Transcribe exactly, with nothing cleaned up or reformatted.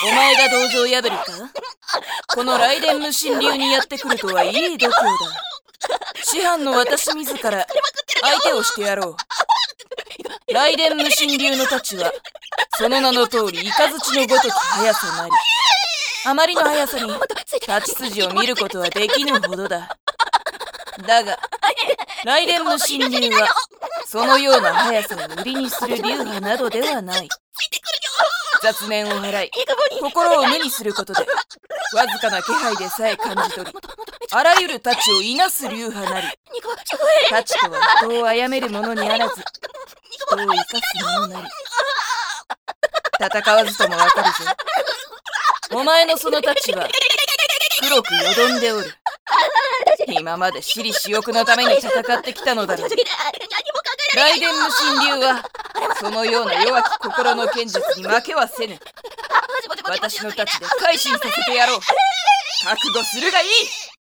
お前が道場破りか？この雷電無心流にやってくるとはいい度胸だ。師範の私自ら相手をしてやろう。雷電無心流の太刀はその名の通りイカズチのごとき速さなり、あまりの速さに太刀筋を見ることはできぬほどだ。だが雷電無心流はそのような速さを売りにする流派などではない。雑念を払い心を無にすることでわずかな気配でさえ感じ取り、あらゆる太刀をいなす流派なり。太刀とは人を殺めるものにあらず、人を生かすものなり。戦わずともわかるぞ。お前のその太刀は黒くよどんでおる。今まで私利私欲のために戦ってきたのだろう。雷電無心流はそのような弱き心の剣術に負けはせぬ。私の太刀で改心させてやろう。覚悟するがいい。